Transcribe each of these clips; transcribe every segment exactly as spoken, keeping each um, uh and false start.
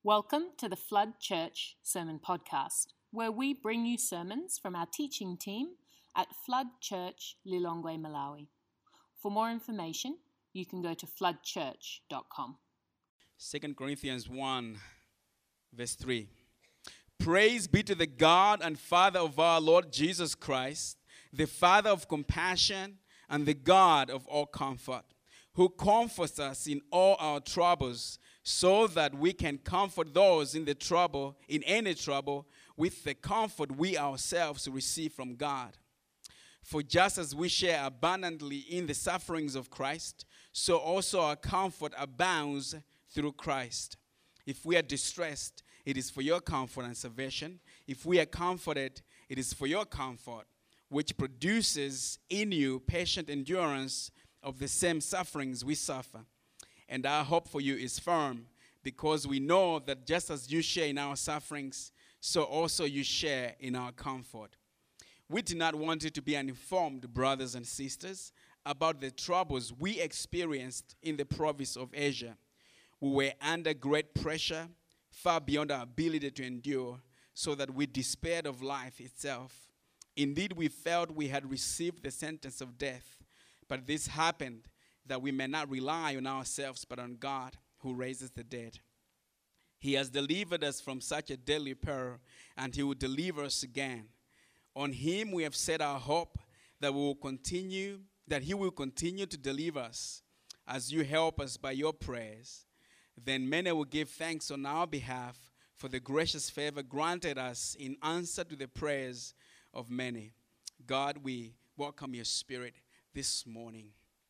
Welcome to the Flood Church Sermon Podcast, where we bring you sermons from our teaching team at Flood Church, Lilongwe, Malawi. For more information, you can go to flood church dot com. Second Corinthians one, verse three. Praise be to the God and Father of our Lord Jesus Christ, the Father of compassion and the God of all comfort, who comforts us in all our troubles, so that we can comfort those in the trouble, in any trouble, with the comfort we ourselves receive from God. For just as we share abundantly in the sufferings of Christ, so also our comfort abounds through Christ. If we are distressed, it is for your comfort and salvation. If we are comforted, it is for your comfort, which produces in you patient endurance of the same sufferings we suffer. And our hope for you is firm, because we know that just as you share in our sufferings, so also you share in our comfort. We do not want you to be uninformed, brothers and sisters, about the troubles we experienced in the province of Asia. We were under great pressure, far beyond our ability to endure, so that we despaired of life itself. Indeed, we felt we had received the sentence of death, but this happened that we may not rely on ourselves, but on God, who raises the dead. He has delivered us from such a deadly peril, and he will deliver us again. On him we have set our hope that we will continue, that he will continue to deliver us as you help us by your prayers. Then many will give thanks on our behalf for the gracious favor granted us in answer to the prayers of many. God, we welcome your Spirit this morning.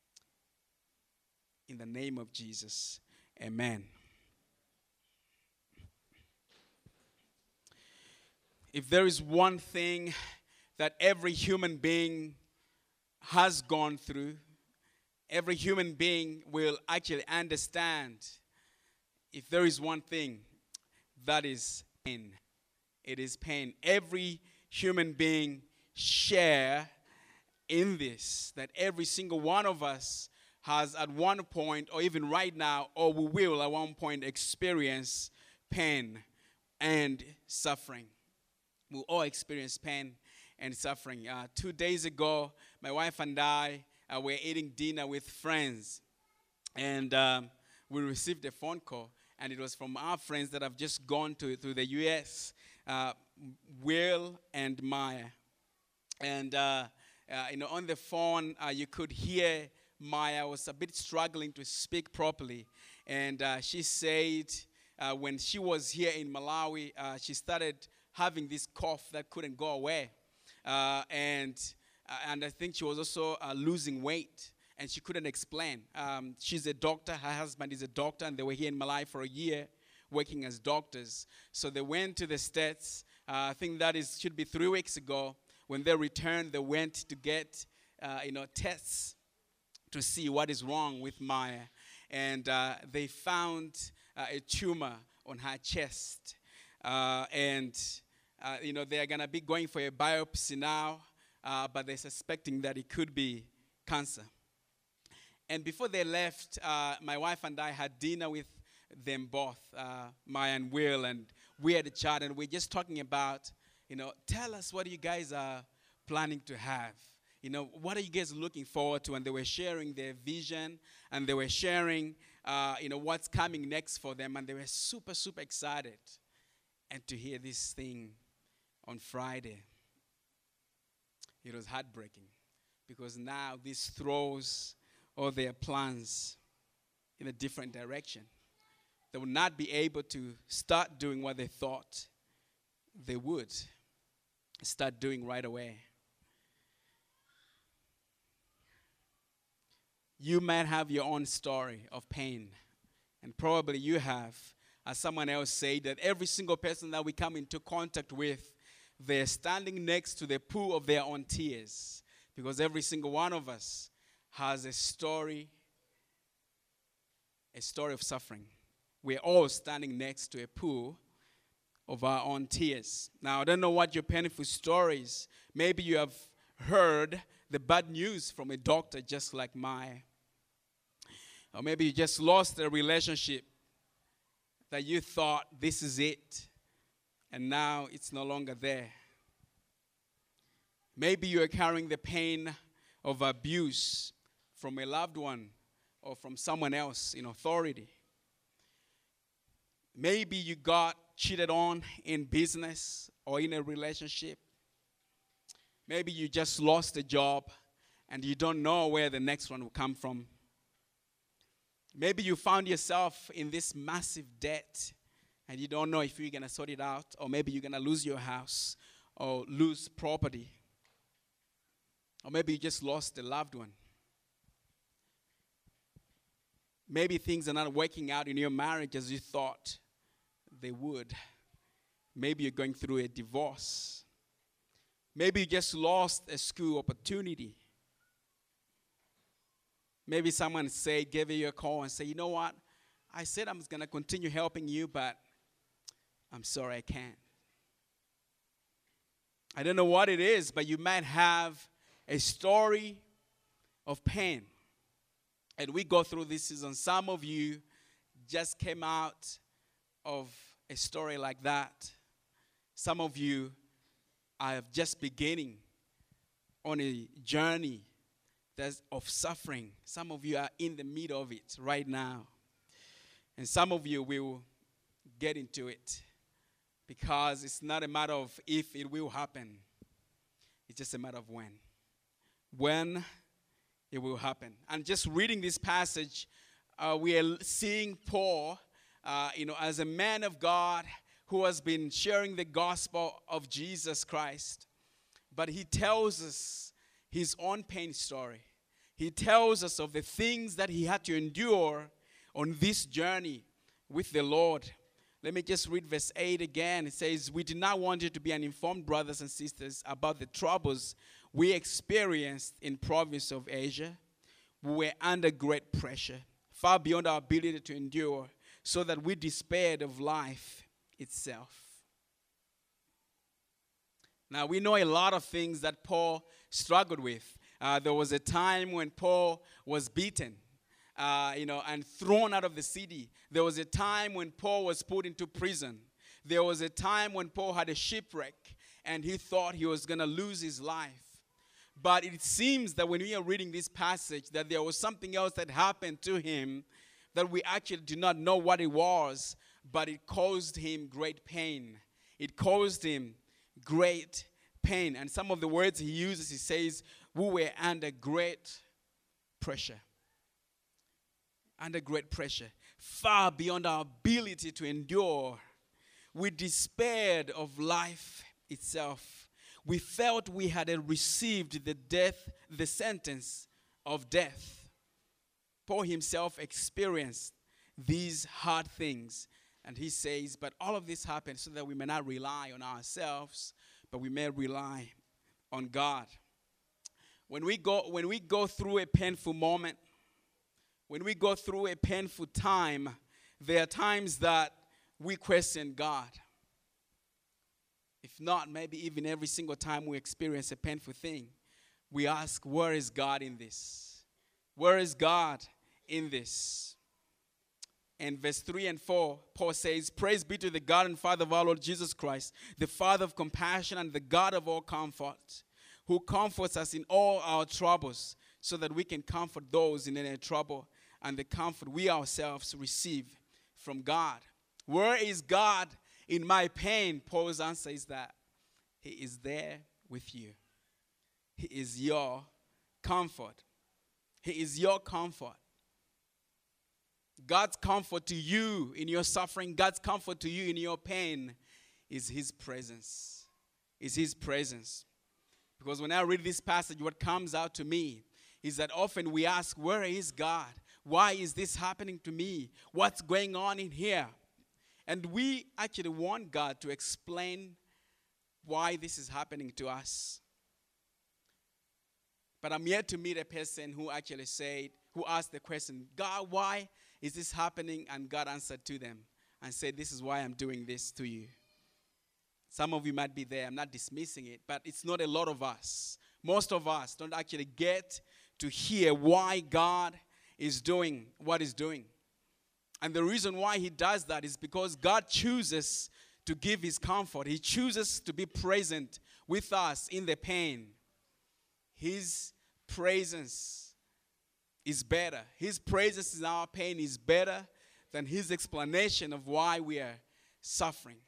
In the name of Jesus, amen. If there is one thing that every human being has gone through, every human being will actually understand. If there is one thing, that is pain. It is pain. Every human being share in this, that every single one of us has at one point, or even right now, or we will at one point experience pain and suffering. We'll all experience pain and suffering. Uh, two days ago, my wife and I uh, were eating dinner with friends, and um, we received a phone call, and it was from our friends that have just gone to, to the U S, uh, Will and Maya. And uh, uh, you know, on the phone, uh, you could hear Maya was a bit struggling to speak properly, and uh, she said uh, when she was here in Malawi, uh, she started having this cough that couldn't go away, uh, and uh, and I think she was also uh, losing weight, and she couldn't explain. Um, she's a doctor, her husband is a doctor, and they were here in Malawi for a year working as doctors. So they went to the States, uh, I think that is should be three weeks ago. When they returned, they went to get uh, you know tests to see what is wrong with Maya. And uh, they found uh, a tumor on her chest. Uh, and, uh, you know, they're going to be going for a biopsy now, uh, but they're suspecting that it could be cancer. And before they left, uh, my wife and I had dinner with them both, uh, Maya and Will, and we had a chat, and we're just talking about, you know, tell us what you guys are planning to have. You know, what are you guys looking forward to? And they were sharing their vision, and they were sharing, uh, you know, what's coming next for them. And they were super, super excited. And to hear this thing on Friday, it was heartbreaking. Because now this throws all their plans in a different direction. They will not be able to start doing what they thought they would start doing right away. You might have your own story of pain, and probably you have. As someone else said, that every single person that we come into contact with, they're standing next to the pool of their own tears, because every single one of us has a story, a story of suffering. We're all standing next to a pool of our own tears. Now, I don't know what your painful story is. Maybe you have heard the bad news from a doctor just like Maya. Or maybe you just lost a relationship that you thought this is it, and now it's no longer there. Maybe you're carrying the pain of abuse from a loved one or from someone else in authority. Maybe you got cheated on in business or in a relationship. Maybe you just lost a job and you don't know where the next one will come from. Maybe you found yourself in this massive debt and you don't know if you're going to sort it out, or maybe you're going to lose your house or lose property. Or maybe you just lost a loved one. Maybe things are not working out in your marriage as you thought they would. Maybe you're going through a divorce. Maybe you just lost a school opportunity. Maybe someone say, gave you a call and say, you know what? I said I was going to continue helping you, but I'm sorry I can't. I don't know what it is, but you might have a story of pain. And we go through this season. Some of you just came out of a story like that. Some of you are just beginning on a journey that's of suffering. Some of you are in the middle of it right now. And some of you will get into it because it's not a matter of if it will happen. It's just a matter of when. When it will happen. And just reading this passage, uh, we are seeing Paul, uh, you know, as a man of God who has been sharing the gospel of Jesus Christ. But he tells us his own pain story. He tells us of the things that he had to endure on this journey with the Lord. Let me just read verse eight again. It says, we did not want you to be uninformed, brothers and sisters, about the troubles we experienced in province of Asia. We were under great pressure, far beyond our ability to endure, so that we despaired of life itself. Now, we know a lot of things that Paul struggled with. Uh, there was a time when Paul was beaten, uh, you know, and thrown out of the city. There was a time when Paul was put into prison. There was a time when Paul had a shipwreck, and he thought he was going to lose his life. But it seems that when we are reading this passage, that there was something else that happened to him that we actually do not know what it was, but it caused him great pain. It caused him great pain. And some of the words he uses, he says, we were under great pressure. Under great pressure. Far beyond our ability to endure. We despaired of life itself. We felt we had received the death, the sentence of death. Paul himself experienced these hard things. And he says, but all of this happened so that we may not rely on ourselves, but we may rely on God. When we go, when we go through a painful moment, when we go through a painful time, there are times that we question God. If not, maybe even every single time we experience a painful thing, we ask, where is God in this? Where is God in this? And verse three and four, Paul says, praise be to the God and Father of our Lord Jesus Christ, the Father of compassion and the God of all comfort, who comforts us in all our troubles, so that we can comfort those in any trouble, and the comfort we ourselves receive from God. Where is God in my pain? Paul's answer is that he is there with you. He is your comfort. He is your comfort. God's comfort to you in your suffering, God's comfort to you in your pain is his presence. Is his presence. Because when I read this passage, what comes out to me is that often we ask, where is God? Why is this happening to me? What's going on in here? And we actually want God to explain why this is happening to us. But I'm yet to meet a person who actually said, who asked the question, God, why is this happening? And God answered to them and said, this is why I'm doing this to you. Some of you might be there. I'm not dismissing it, but it's not a lot of us. Most of us don't actually get to hear why God is doing what he's doing. And the reason why he does that is because God chooses to give his comfort. He chooses to be present with us in the pain. His presence is better. His presence in our pain is better than his explanation of why we are suffering.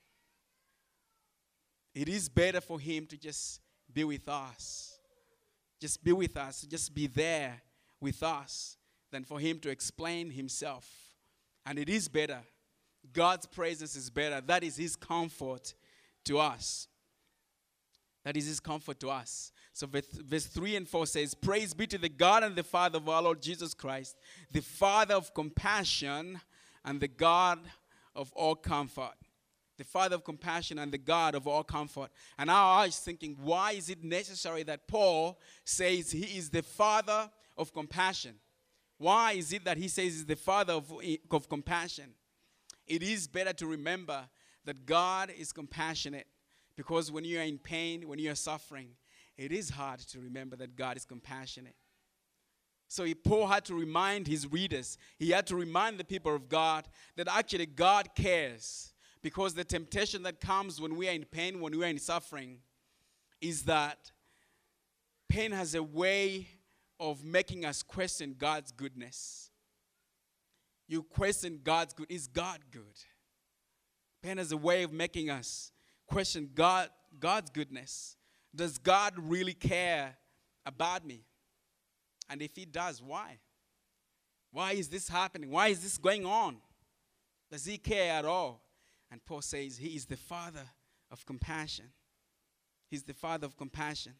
It is better for him to just be with us. Just be with us. Just be there with us than for him to explain himself. And it is better. God's presence is better. That is his comfort to us. That is his comfort to us. So verse three and four says, "Praise be to the God and the Father of our Lord Jesus Christ, the Father of compassion and the God of all comfort." The Father of compassion and the God of all comfort. And now I was thinking, why is it necessary that Paul says he is the Father of compassion? Why is it that he says he's the Father of, of compassion? It is better to remember that God is compassionate, because when you are in pain, when you are suffering, it is hard to remember that God is compassionate. So he, Paul had to remind his readers, he had to remind the people of God that actually God cares. Because the temptation that comes when we are in pain, when we are in suffering, is that pain has a way of making us question God's goodness. You question God's good. Is God good? Pain has a way of making us question God, God's goodness. Does God really care about me? And if he does, why? Why is this happening? Why is this going on? Does he care at all? And Paul says he is the Father of compassion. He's the Father of compassion.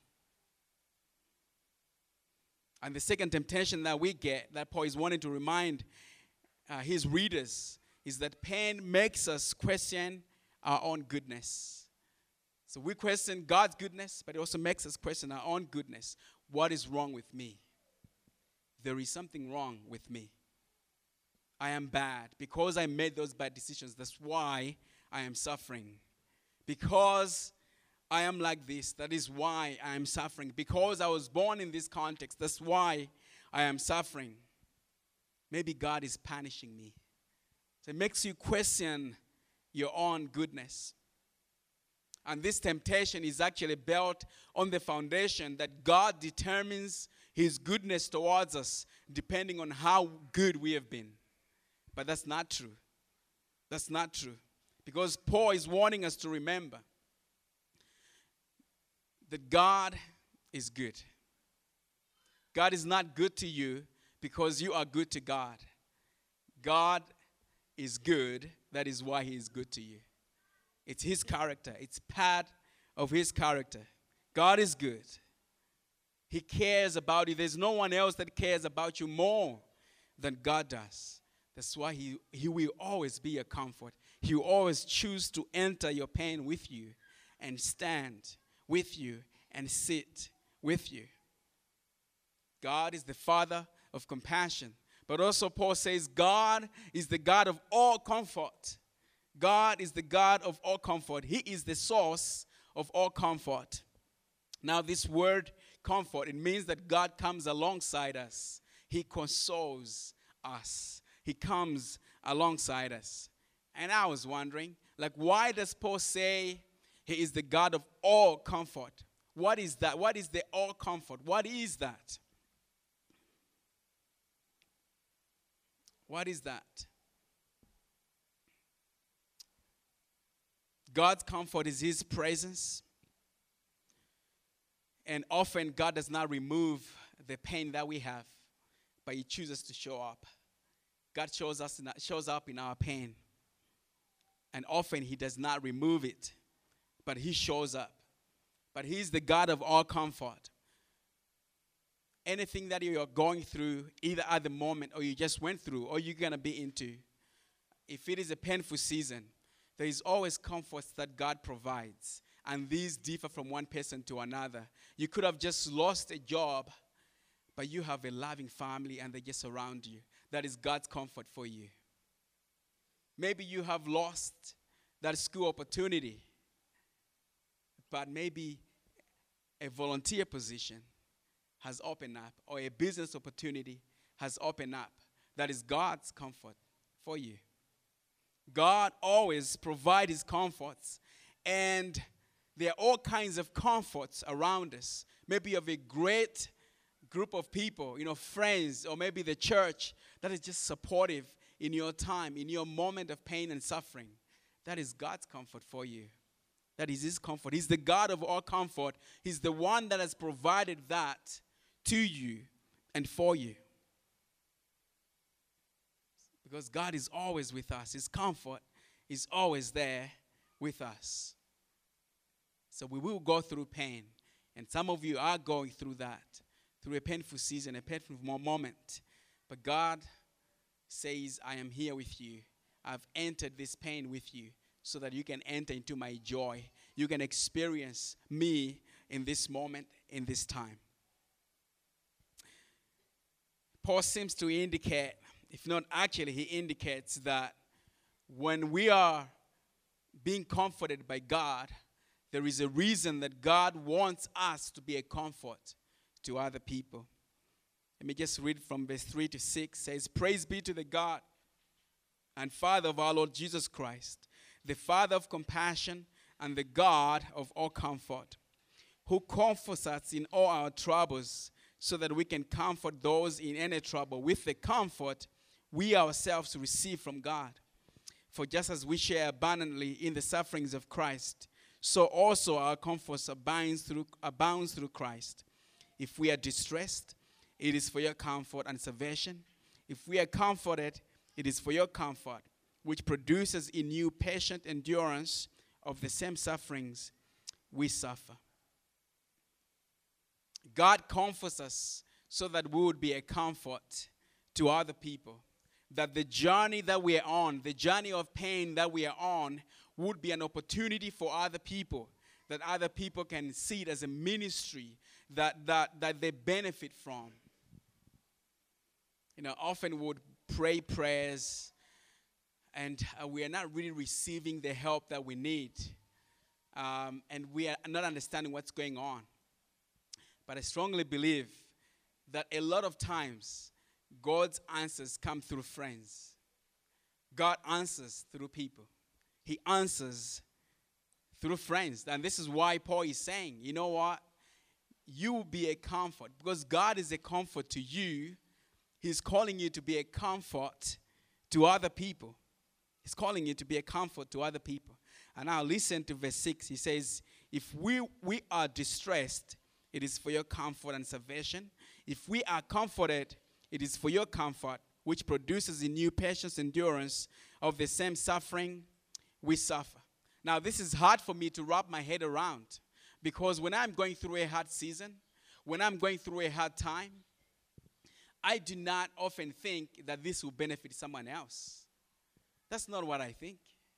And the second temptation that we get, that Paul is wanting to remind uh, his readers, is that pain makes us question our own goodness. So we question God's goodness, but it also makes us question our own goodness. What is wrong with me? There is something wrong with me. I am bad. Because I made those bad decisions, that's why I am suffering. Because I am like this, that is why I am suffering. Because I was born in this context, that's why I am suffering. Maybe God is punishing me. So it makes you question your own goodness. And this temptation is actually built on the foundation that God determines his goodness towards us depending on how good we have been. But that's not true. That's not true. Because Paul is warning us to remember that God is good. God is not good to you because you are good to God. God is good. That is why he is good to you. It's his character. It's part of his character. God is good. He cares about you. There's no one else that cares about you more than God does. That's why he, he will always be a comfort. He will always choose to enter your pain with you and stand with you and sit with you. God is the Father of compassion. But also Paul says God is the God of all comfort. God is the God of all comfort. He is the source of all comfort. Now this word comfort, it means that God comes alongside us. He consoles us. He comes alongside us. And I was wondering, like, why does Paul say he is the God of all comfort? What is that? What is the all comfort? What is that? What is that? God's comfort is his presence. And often God does not remove the pain that we have, but he chooses to show up. God shows us in, shows up in our pain. And often he does not remove it, but he shows up. But he's the God of all comfort. Anything that you're going through, either at the moment or you just went through or you're going to be into, if it is a painful season, there is always comforts that God provides. And these differ from one person to another. You could have just lost a job, but you have a loving family and they just surround you. That is God's comfort for you. Maybe you have lost that school opportunity, but maybe a volunteer position has opened up or a business opportunity has opened up. That is God's comfort for you. God always provides his comforts, and there are all kinds of comforts around us. Maybe you have a great group of people, you know, friends, or maybe the church that is just supportive in your time, in your moment of pain and suffering. That is God's comfort for you. That is his comfort. He's the God of all comfort. He's the one that has provided that to you and for you. Because God is always with us. His comfort is always there with us. So we will go through pain. And some of you are going through that, through a painful season, a painful moment. But God says, I am here with you. I've entered this pain with you so that you can enter into my joy. You can experience me in this moment, in this time. Paul seems to indicate, if not actually, he indicates that when we are being comforted by God, there is a reason that God wants us to be a comfort to other people. Let me just read from verse three to six. It says, Praise be to the God and Father of our Lord Jesus Christ, the Father of compassion and the God of all comfort, who comforts us in all our troubles, so that we can comfort those in any trouble with the comfort we ourselves receive from God. For just as we share abundantly in the sufferings of Christ, so also our comfort abounds through, abounds through Christ. If we are distressed, it is for your comfort and salvation. If we are comforted, it is for your comfort, which produces in you patient endurance of the same sufferings we suffer. God comforts us so that we would be a comfort to other people. That the journey that we are on, the journey of pain that we are on, would be an opportunity for other people. That other people can see it as a ministry that, that, that they benefit from. You know, often we would pray prayers and uh, we are not really receiving the help that we need. Um, and we are not understanding what's going on. But I strongly believe that a lot of times, God's answers come through friends. God answers through people. He answers through friends. And this is why Paul is saying, you know what? You will be a comfort. Because God is a comfort to you. He's calling you to be a comfort to other people. He's calling you to be a comfort to other people. And now listen to verse six. He says, if we, we are distressed, it is for your comfort and salvation. If we are comforted, it is for your comfort, which produces in you patience, endurance of the same suffering we suffer. Now, this is hard for me to wrap my head around, because when I'm going through a hard season, when I'm going through a hard time, I do not often think that this will benefit someone else. That's not what I think.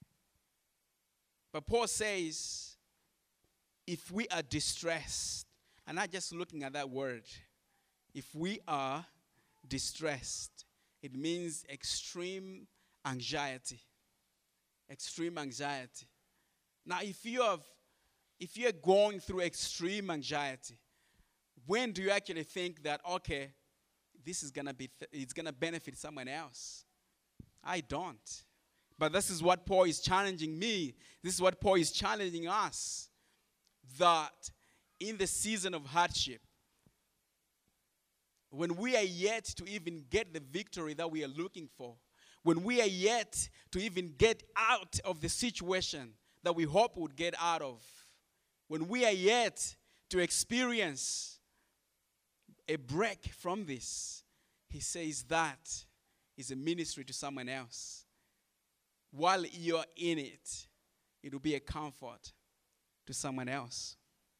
But Paul says, if we are distressed, and not just looking at that word, if we are distressed, it means extreme anxiety. Extreme anxiety. Now, if you have, if you're going through extreme anxiety, when do you actually think that, okay, this is gonna be, th- it's gonna benefit someone else? I don't. But this is what Paul is challenging me. This is what Paul is challenging us. That in the season of hardship, when we are yet to even get the victory that we are looking for, when we are yet to even get out of the situation that we hope we would get out of, when we are yet to experience a break from this, he says that is a ministry to someone else. While you're in it, it will be a comfort to someone else.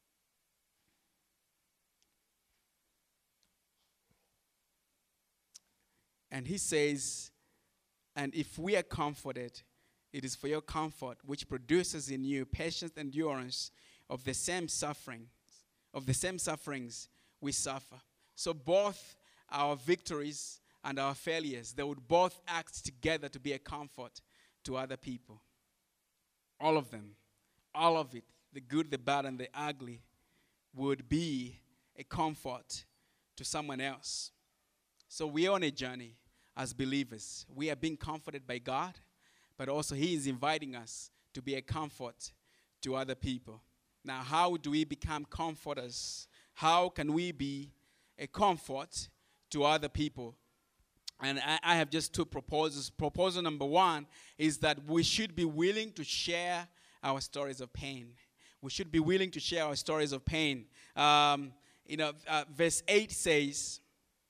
And he says, and if we are comforted, it is for your comfort, which produces in you patience and endurance of the same sufferings, of the same sufferings we suffer. So both our victories and our failures, they would both act together to be a comfort to other people. All of them, all of it, the good, the bad, and the ugly, would be a comfort to someone else. So we're on a journey. as believers. We are being comforted by God, but also He is inviting us to be a comfort to other people. Now, how do we become comforters? How can we be a comfort to other people? And I, I have just two proposals. Proposal number one is that we should be willing to share our stories of pain. We should be willing to share our stories of pain. Um, you know, uh, verse eight says,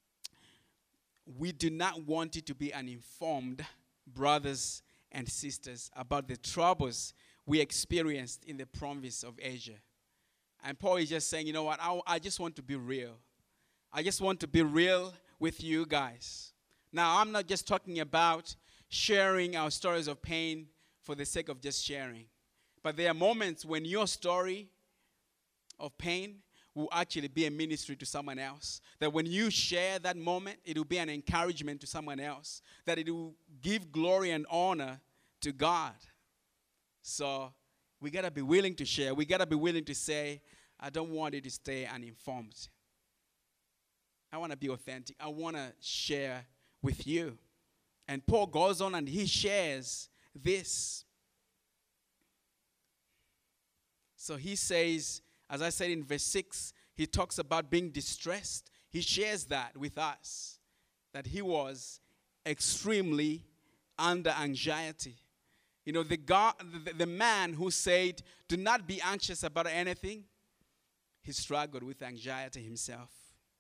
we do not want you to be uninformed, brothers and sisters, about the troubles we experienced in the province of Asia. And Paul is just saying, you know what, I, I just want to be real. I just want to be real with you guys. Now, I'm not just talking about sharing our stories of pain for the sake of just sharing. But there are moments when your story of pain will actually be a ministry to someone else. That when you share that moment, it will be an encouragement to someone else. That it will give glory and honor to God. So we got to be willing to share. We got to be willing to say, I don't want you to stay uninformed. I want to be authentic. I want to share with you. And Paul goes on and he shares this. So he says, as I said in verse six, he talks about being distressed. He shares that with us, that he was extremely under anxiety. You know, the, God, the, the man who said, do not be anxious about anything, he struggled with anxiety himself.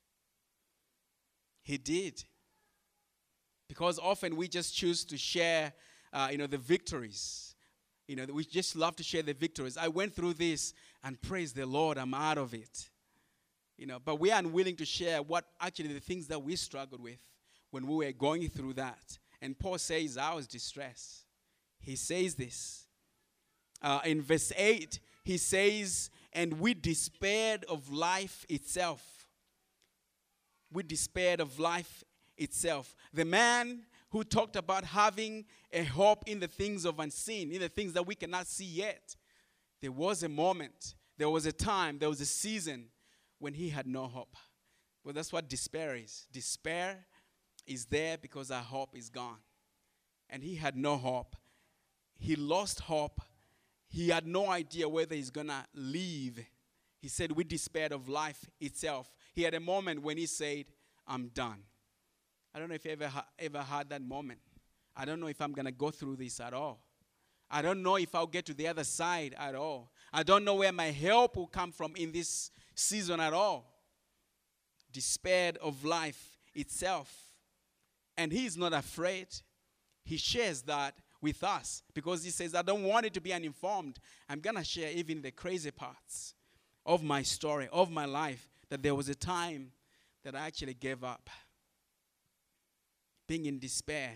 He did. Because often we just choose to share, uh, you know, the victories. You know, we just love to share the victories. I went through this and praise the Lord, I'm out of it. You know, but we are unwilling to share what actually the things that we struggled with when we were going through that. And Paul says, I was distressed. He says this. Uh, in verse eight, he says, and we despaired of life itself. We despaired of life itself. The man who talked about having a hope in the things of unseen, in the things that we cannot see yet. There was a moment, there was a time, there was a season when he had no hope. Well, that's what despair is. Despair is there because our hope is gone. And he had no hope. He lost hope. He had no idea whether he's going to live. He said, we despaired of life itself. He had a moment when he said, I'm done. I don't know if you ever, ha- ever had that moment. I don't know if I'm going to go through this at all. I don't know if I'll get to the other side at all. I don't know where my help will come from in this season at all. Despaired of life itself. And he's not afraid. He shares that with us because he says, I don't want it to be uninformed. I'm going to share even the crazy parts of my story, of my life, that there was a time that I actually gave up. Being in despair.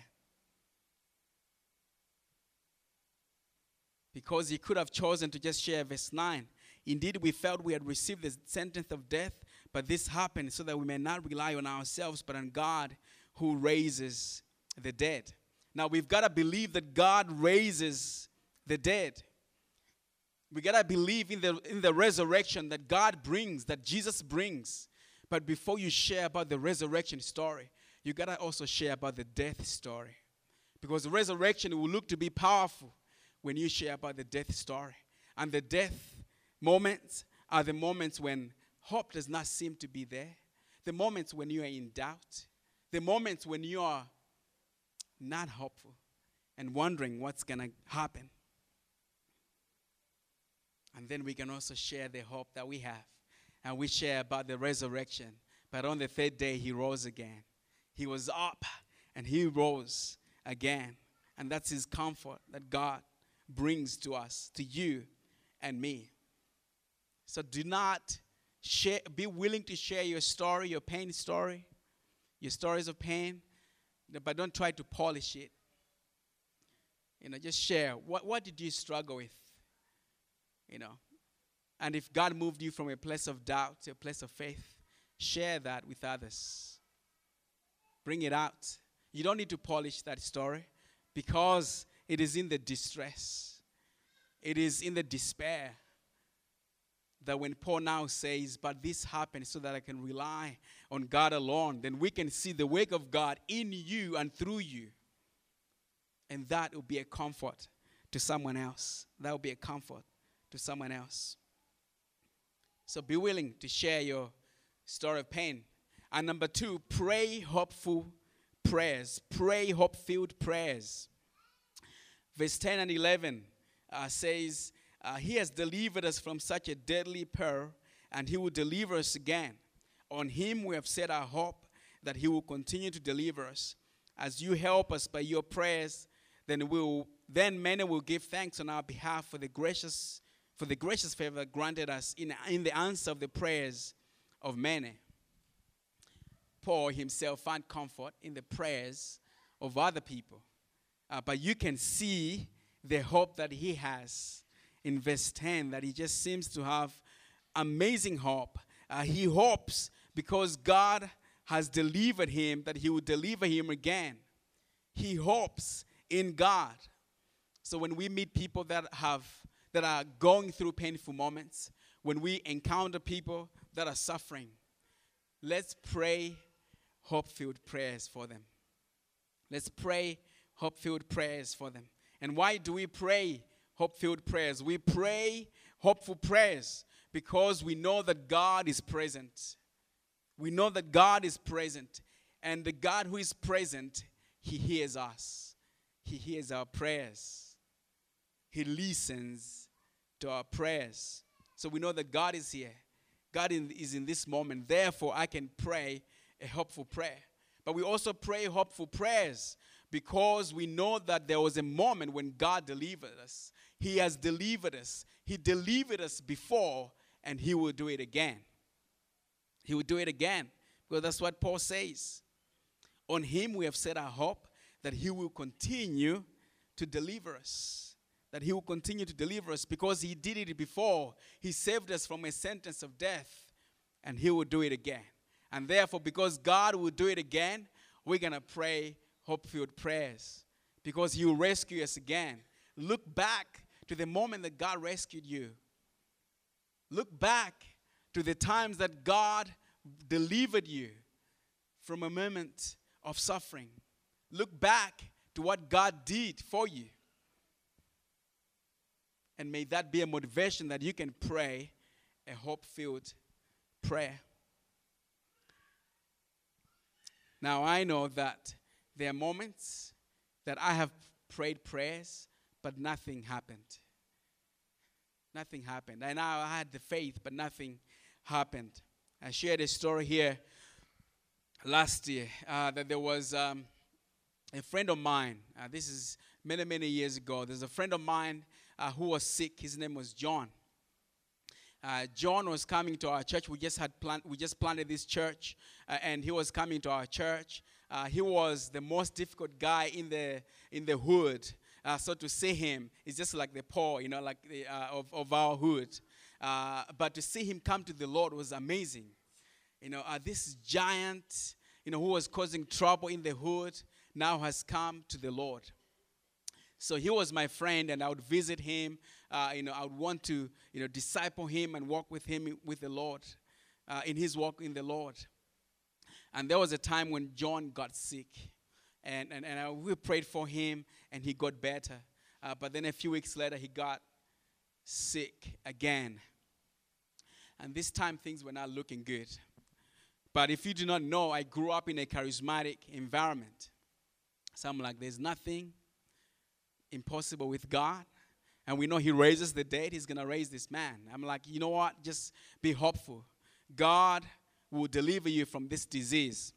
Because he could have chosen to just share verse nine. Indeed, we felt we had received the sentence of death, but this happened so that we may not rely on ourselves, but on God who raises the dead. Now, we've got to believe that God raises the dead. We got to believe in the, in the resurrection that God brings, that Jesus brings. But before you share about the resurrection story, you got to also share about the death story. Because the resurrection will look to be powerful when you share about the death story. And the death moments are the moments when hope does not seem to be there. The moments when you are in doubt. The moments when you are not hopeful and wondering what's going to happen. And then we can also share the hope that we have. And we share about the resurrection. But on the third day, he rose again. He was up and he rose again. And that's his comfort that God brings to us, to you and me. So do not share, be willing to share your story, your pain story, your stories of pain, but don't try to polish it. You know, just share. What, what did you struggle with? You know, and if God moved you from a place of doubt to a place of faith, share that with others. Bring it out. You don't need to polish that story because it is in the distress. It is in the despair that when Paul now says, but this happened so that I can rely on God alone, then we can see the work of God in you and through you. And that will be a comfort to someone else. That will be a comfort to someone else. So be willing to share your story of pain. And number two, pray hopeful prayers. Pray hope-filled prayers. Verse ten and eleven uh, says, uh, He has delivered us from such a deadly peril, and He will deliver us again. On Him we have set our hope that He will continue to deliver us. As you help us by your prayers, then we'll then many will give thanks on our behalf for the gracious for the gracious favor granted us in, in the answer of the prayers of many. Paul himself found comfort in the prayers of other people. Uh, but you can see the hope that he has in verse ten, that he just seems to have amazing hope. Uh, he hopes because God has delivered him that he will deliver him again. He hopes in God. So when we meet people that have that are going through painful moments, when we encounter people that are suffering, let's pray hope-filled prayers for them. Let's pray hope-filled prayers for them. And why do we pray hope-filled prayers? We pray hopeful prayers because we know that God is present. We know that God is present. And the God who is present, He hears us. He hears our prayers. He listens to our prayers. So we know that God is here. God in, is in this moment. Therefore, I can pray a hopeful prayer. But we also pray hopeful prayers because we know that there was a moment when God delivered us. He has delivered us. He delivered us before, and He will do it again. He will do it again, because that's what Paul says. On Him we have set our hope that He will continue to deliver us. That He will continue to deliver us because He did it before. He saved us from a sentence of death, and He will do it again. And therefore, because God will do it again, we're going to pray hope-filled prayers because He will rescue us again. Look back to the moment that God rescued you. Look back to the times that God delivered you from a moment of suffering. Look back to what God did for you. And may that be a motivation that you can pray a hope-filled prayer. Now, I know that there are moments that I have prayed prayers, but nothing happened. Nothing happened. And I had the faith, but nothing happened. I shared a story here last year uh, that there was um, a friend of mine. Uh, this is many, many years ago. There's a friend of mine Uh, who was sick. His name was John. Uh, John was coming to our church. We just had plant. We just planted this church, uh, and he was coming to our church. Uh, he was the most difficult guy in the in the hood. Uh, so to see him is just like the poor, you know, like the, uh, of of our hood. Uh, but to see him come to the Lord was amazing. You know, uh, this giant, you know, who was causing trouble in the hood, now has come to the Lord. So he was my friend, and I would visit him. Uh, you know, I would want to, you know, disciple him and walk with him with the Lord, uh, in his walk in the Lord. And there was a time when John got sick, and and, and I, we prayed for him, and he got better. Uh, but then a few weeks later, he got sick again. And this time, things were not looking good. But if you do not know, I grew up in a charismatic environment. So I'm like, there's nothing impossible with God. And we know He raises the dead. He's going to raise this man. I'm like, you know what? Just be hopeful. God will deliver you from this disease.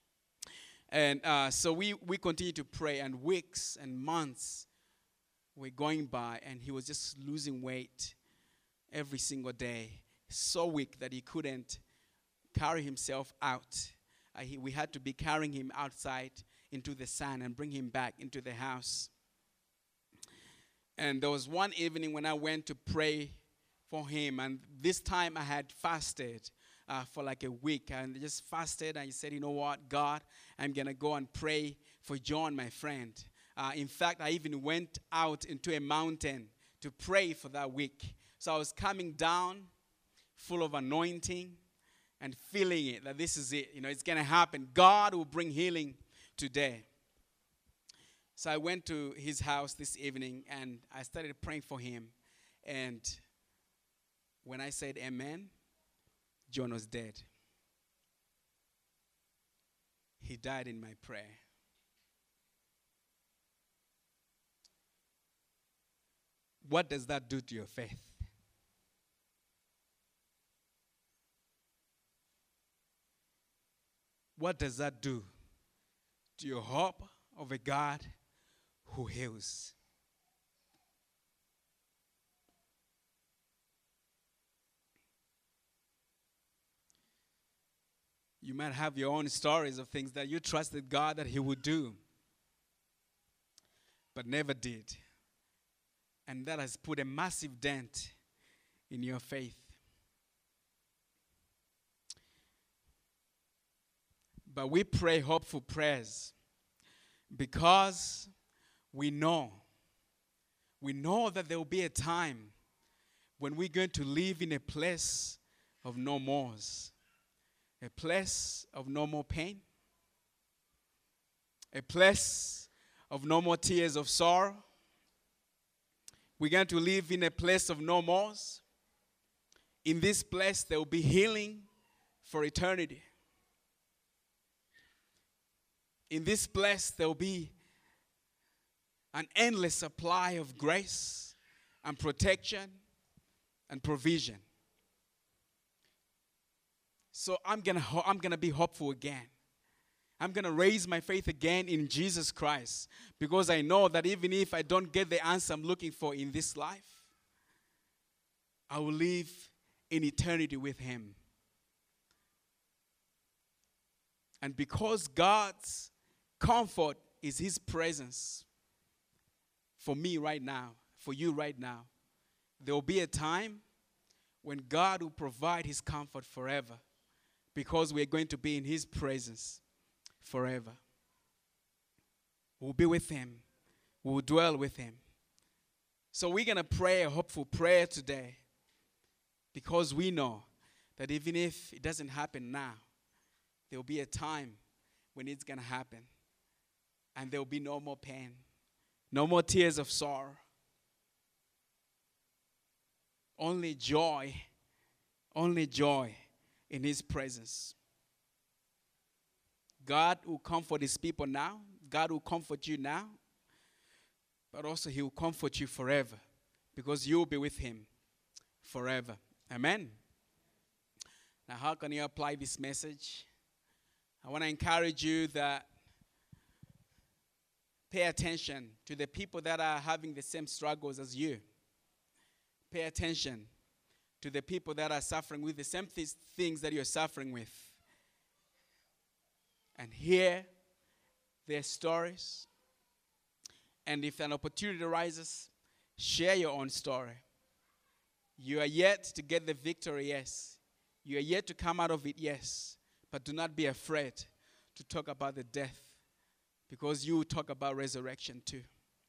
And uh, so we, we continue to pray. And weeks and months were going by. And he was just losing weight every single day. So weak that he couldn't carry himself out. Uh, he, we had to be carrying him outside into the sun and bring him back into the house. And there was one evening when I went to pray for him. And this time I had fasted uh, for like a week. And just fasted. And I said, you know what, God, I'm going to go and pray for John, my friend. Uh, in fact, I even went out into a mountain to pray for that week. So I was coming down full of anointing, and feeling it, that this is it. You know, it's going to happen. God will bring healing today. So I went to his house this evening, and I started praying for him. And when I said amen, John was dead. He died in my prayer. What does that do to your faith? What does that do to your hope of a God who heals? You might have your own stories of things that you trusted God that he would do, but never did. And that has put a massive dent in your faith. But we pray hopeful prayers because we know, we know that there will be a time when we're going to live in a place of no mores, a place of no more pain, a place of no more tears of sorrow. We're going to live in a place of no mores. In this place, there will be healing for eternity. In this place, there will be an endless supply of grace and protection and provision. So I'm gonna ho- I'm gonna be hopeful again. I'm gonna raise my faith again in Jesus Christ, because I know that even if I don't get the answer I'm looking for in this life, I will live in eternity with him. And because God's comfort is his presence for me right now, for you right now, there will be a time when God will provide his comfort forever, because we're going to be in his presence forever. We'll be with him. We'll dwell with him. So we're going to pray a hopeful prayer today, because we know that even if it doesn't happen now, there will be a time when it's going to happen. And there will be no more pain, no more tears of sorrow. Only joy, only joy in his presence. God will comfort his people now. God will comfort you now. But also he will comfort you forever, because you will be with him forever. Amen. Now, how can you apply this message? I want to encourage you that pay attention to the people that are having the same struggles as you. Pay attention to the people that are suffering with the same th- things that you're suffering with. And hear their stories. And if an opportunity arises, share your own story. You are yet to get the victory, yes. You are yet to come out of it, yes. But do not be afraid to talk about the death, because you will talk about resurrection too.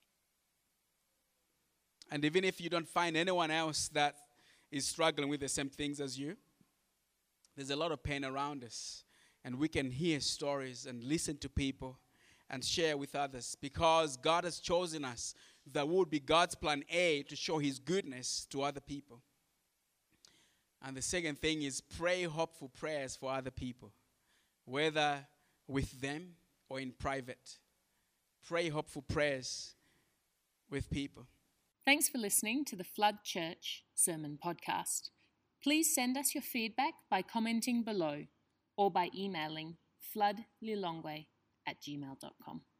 And even if you don't find anyone else that is struggling with the same things as you, there's a lot of pain around us. And we can hear stories and listen to people and share with others, because God has chosen us. That would be God's plan A, to show his goodness to other people. And the second thing is pray hopeful prayers for other people, whether with them or in private. Pray hopeful prayers with people. Thanks for listening to the Flood Church Sermon Podcast. Please send us your feedback by commenting below or by emailing floodlilongwe at gmail dot com.